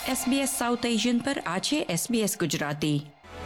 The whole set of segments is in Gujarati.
SBS સાઉથ એશિયન પર આ છે SBS ગુજરાતી.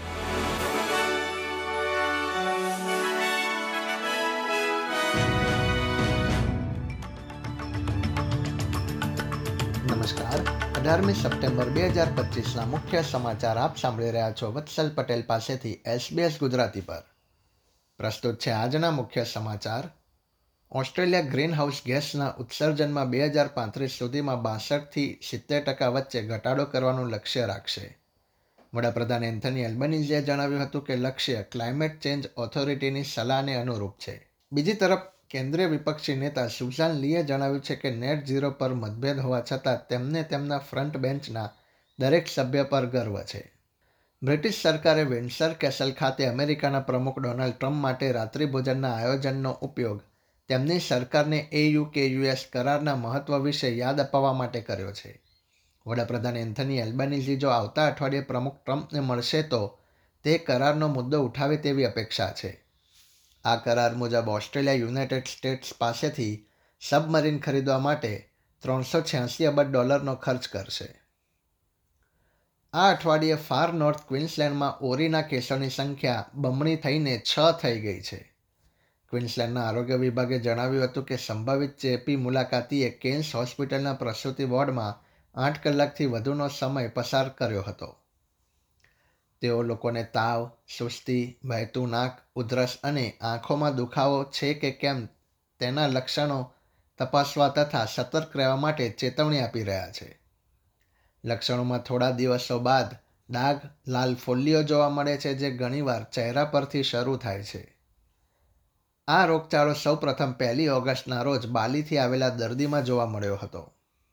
નમસ્કાર. 18મી સપ્ટેમ્બર 2025ના મુખ્ય સમાચાર આપ સાંભળી રહ્યા છો વત્સલ પટેલ પાસેથી SBS ગુજરાતી પર. પ્રસ્તુત છે આજના મુખ્ય સમાચાર. ઓસ્ટ્રેલિયા ગ્રીનહાઉસ ગેસના ઉત્સર્જનમાં 2035 સુધીમાં 62% વચ્ચે ઘટાડો કરવાનું લક્ષ્ય રાખશે. વડાપ્રધાન એન્થની એલ્બનીઝીએ જણાવ્યું હતું કે લક્ષ્ય ક્લાઇમેટ ચેન્જ ઓથોરિટીની સલાહને અનુરૂપ છે. બીજી તરફ કેન્દ્રીય વિપક્ષી નેતા સુઝાન લીએ જણાવ્યું છે કે નેટ ઝીરો પર મતભેદ હોવા છતાં તેમને તેમના ફ્રન્ટ બેન્ચના દરેક સભ્ય પર ગર્વ છે. બ્રિટિશ સરકારે વિન્ડસર કેસલ ખાતે અમેરિકાના પ્રમુખ ડોનાલ્ડ ટ્રમ્પ માટે રાત્રિભોજનના આયોજનનો ઉપયોગ તેમની સરકારને AUKUS કરારના મહત્વ વિશે યાદ અપાવવા માટે કર્યો છે. વડાપ્રધાન એન્થની એલ્બનીઝી જો આવતા અઠવાડિયે પ્રમુખ ટ્રમ્પને મળશે તો તે કરારનો મુદ્દો ઉઠાવે તેવી અપેક્ષા છે. આ કરાર મુજબ ઓસ્ટ્રેલિયા યુનાઇટેડ સ્ટેટ્સ પાસેથી સબમરીન ખરીદવા માટે $386 અબજ ખર્ચ કરશે. આ અઠવાડિયે ફાર નોર્થ ક્વીન્સલેન્ડમાં ઓરીના કેસોની સંખ્યા બમણી થઈને 6 થઈ ગઈ છે. ક્વીન્સલેન્ડના આરોગ્ય વિભાગે જણાવ્યું હતું કે સંભવિત ચેપી મુલાકાતીએ કેન્સ હોસ્પિટલના પ્રસૂતિ વોર્ડમાં 8 કલાકથી વધુનો સમય પસાર કર્યો હતો. તેઓ લોકોને તાવ, સુસ્તી, વહેતું નાક, ઉધરસ અને આંખોમાં દુખાવો છે કે કેમ તેના લક્ષણો તપાસવા તથા સતર્ક રહેવા માટે ચેતવણી આપી રહ્યા છે. લક્ષણોમાં થોડા દિવસો બાદ ડાઘ, લાલ ફોલ્લીઓ જોવા મળે છે જે ઘણીવાર ચહેરા પરથી શરૂ થાય છે. આ રોગચાળો સૌપ્રથમ 1 ઓગસ્ટના રોજ બાલીથી આવેલા દર્દીમાં જોવા મળ્યો હતો.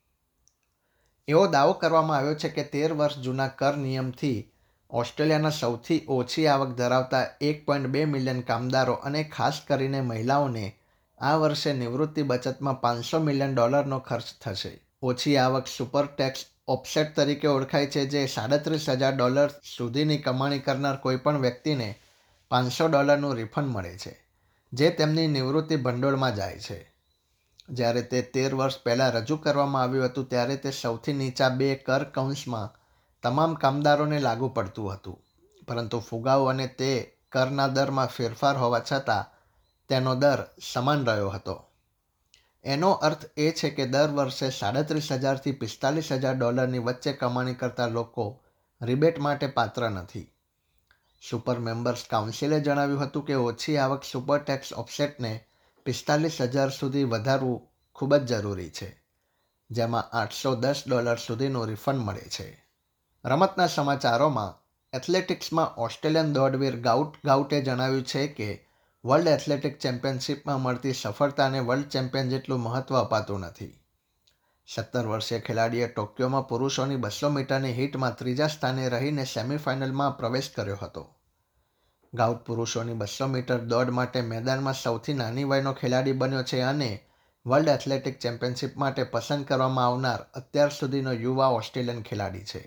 એવો દાવો કરવામાં આવ્યો છે કે 13 વર્ષ જૂના કર નિયમથી ઓસ્ટ્રેલિયાના સૌથી ઓછી આવક ધરાવતા 1.2 મિલિયન કામદારો અને ખાસ કરીને મહિલાઓને આ વર્ષે નિવૃત્તિ બચતમાં $500 મિલિયન ખર્ચ થશે. ઓછી આવક સુપર ટેક્સ ઓફસેટ તરીકે ઓળખાય છે, જે $37,000 સુધીની કમાણી કરનાર કોઈપણ વ્યક્તિને $500 રિફંડ મળે છે, જે તેમની નિવૃત્તિ ભંડોળમાં જાય છે. જ્યારે તે 13 વર્ષ પહેલાં રજૂ કરવામાં આવ્યું હતું ત્યારે તે સૌથી નીચા 2 કર કૌંસમાં તમામ કામદારોને લાગુ પડતું હતું, પરંતુ ફુગાવો અને તે કરના દરમાં ફેરફાર હોવા છતાં તેનો દર સમાન રહ્યો હતો. એનો અર્થ એ છે કે દર વર્ષે $37,000 થી $45,000 વચ્ચે કમાણી કરતા લોકો રિબેટ માટે પાત્ર નથી. સુપર મેમ્બર્સ કાઉન્સિલે જણાવ્યું હતું કે ઓછી આવક સુપર ટેક્સ ઓફસેટને $45,000 સુધી વધારવું ખૂબ જ જરૂરી છે, જેમાં $810 સુધીનું રિફંડ મળે છે. રમતના સમાચારોમાં એથ્લેટિક્સમાં ઓસ્ટ્રેલિયન દોડવીર ગાઉટે જણાવ્યું છે કે વર્લ્ડ એથ્લેટિક ચેમ્પિયનશિપમાં મળતી સફળતાને વર્લ્ડ ચેમ્પિયન જેટલું મહત્ત્વ અપાતું નથી. 17 વર્ષીય ખેલાડીએ ટોક્યોમાં પુરુષોની 200 મીટરની હીટમાં 3જા સ્થાને રહીને સેમિફાઇનલમાં પ્રવેશ કર્યો હતો. ગાઉટ પુરુષોની 200 મીટર દોડ માટે મેદાનમાં સૌથી નાની વયનો ખેલાડી બન્યો છે અને વર્લ્ડ એથ્લેટિક ચેમ્પિયનશિપ માટે પસંદ કરવામાં આવનાર અત્યાર સુધીનો યુવા ઓસ્ટ્રેલિયન ખેલાડી છે.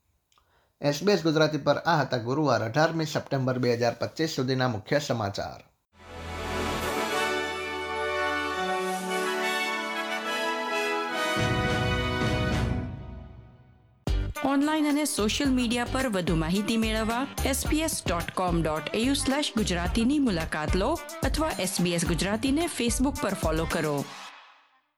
SBS ગુજરાતી પર આ હતા ગુરુવાર 18મી સપ્ટેમ્બર 2025 સુધીના મુખ્ય સમાચાર. ઓનલાઈન અને સોશિયલ મીડિયા પર વધુ માહિતી મેળવવા sbs.com.au/ગુજરાતીની મુલાકાત લો અથવા SBS ગુજરાતીને ફેસબુક પર ફોલો કરો.